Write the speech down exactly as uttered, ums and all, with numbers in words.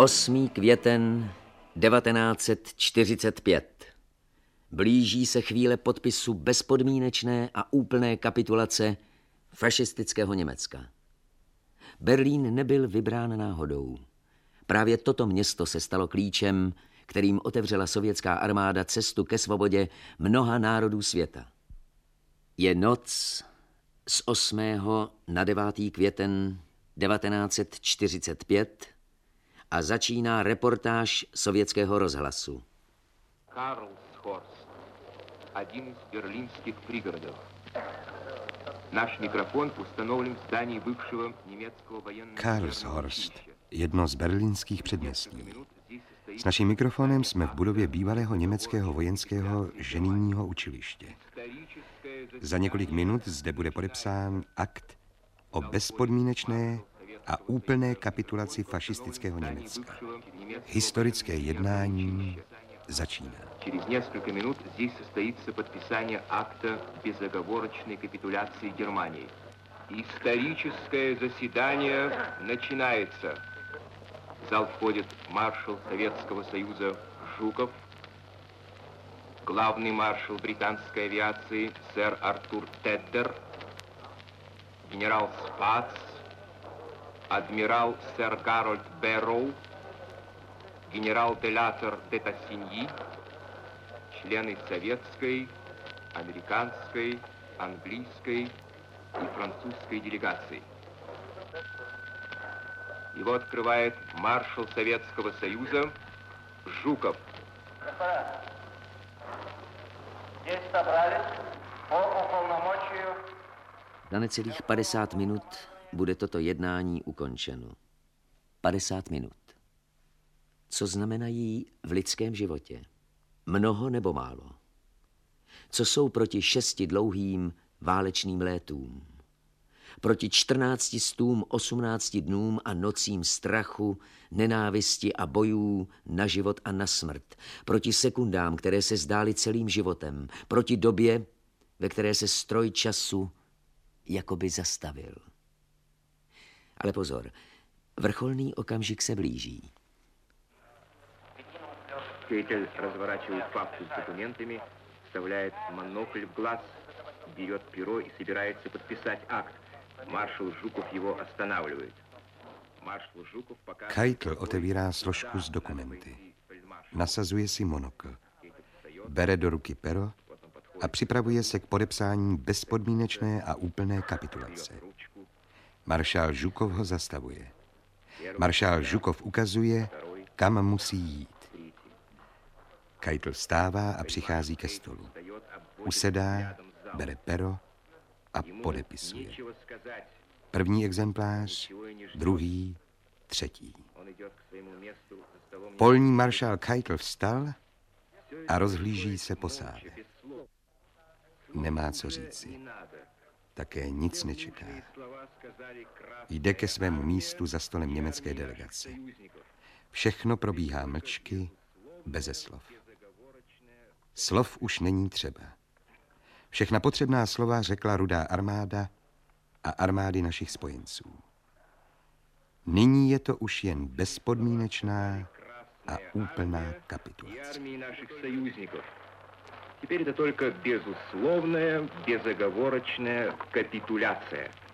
osmý květen devatenáct set čtyřicet pět. Blíží se chvíle podpisu bezpodmínečné a úplné kapitulace fašistického Německa. Berlín nebyl vybrán náhodou. Právě toto město se stalo klíčem, kterým otevřela sovětská armáda cestu ke svobodě mnoha národů světa. Je noc z osmého na devátý květen devatenáct set čtyřicet pět a začíná reportáž sovětského rozhlasu. Karlshorst, один из берлинских пригородов. Náš mikrofon ustanoven v zdaní bывшего německého vojenského... Karlshorst, jedno z berlínských předměstí. S naším mikrofonem jsme v budově bývalého německého vojenského ženijního učiliště. Za několik minut zde bude podepsán akt o bezpodmínečné a úplné kapitulaci fašistického Německa. Historické jednání začíná. Через несколько минут здесь состоится подписание акта безоговорочной капитуляции Германии. Историческое заседание начинается. В зал входит маршал Советского Союза Жуков, главный маршал британской авиации сэр Артур Теддер, генерал Спац, адмирал сэр Гарольд Бэрроу, генерал-делатор де Тассиньи, члены советской, американской, английской и французской делегаций. Его открывает маршал Советского Союза Жуков. Здесь собрались по уполномочию. Na necelých padesát minut bude toto jednání ukončeno. padesát minut. Co znamenají v lidském životě? Mnoho nebo málo? Co jsou proti šesti dlouhým válečným létům? Proti čtrnácti stům osmnácti dnům a nocím strachu, nenávisti a bojů na život a na smrt. Proti sekundám, které se zdály celým životem. Proti době, ve které se stroj času jakoby zastavil. Ale pozor, vrcholný okamžik se blíží. Кейтель разворачивает папку с документами, вставляет монокль в глаз, берет перо и собирается подписать акт. Маршал Жуков его останавливает. Маршал Жуков пока... Keitel otevírá složku s dokumenty. Nasazuje si monokl. Bere do ruky pero a připravuje se k podepsání bezpodmínečné a úplné kapitulace. Maršál Žukov ho zastavuje. Maršál Žukov ukazuje, kam musí jít. Keitel vstává a přichází ke stolu. Usedá, bere pero a podepisuje. První exemplář, druhý, třetí. Polní maršál Keitel vstal a rozhlíží se po sále. Nemá co říci. Také nic nečeká. Jde ke svému místu za stolem německé delegace. Všechno probíhá mlčky, beze slov. Slov už není třeba. Všechna potřebná slova řekla Rudá armáda a armády našich spojenců. Nyní je to už jen bezpodmínečná a úplná kapitulace. Теперь это только безусловная, безоговорочная капитуляция.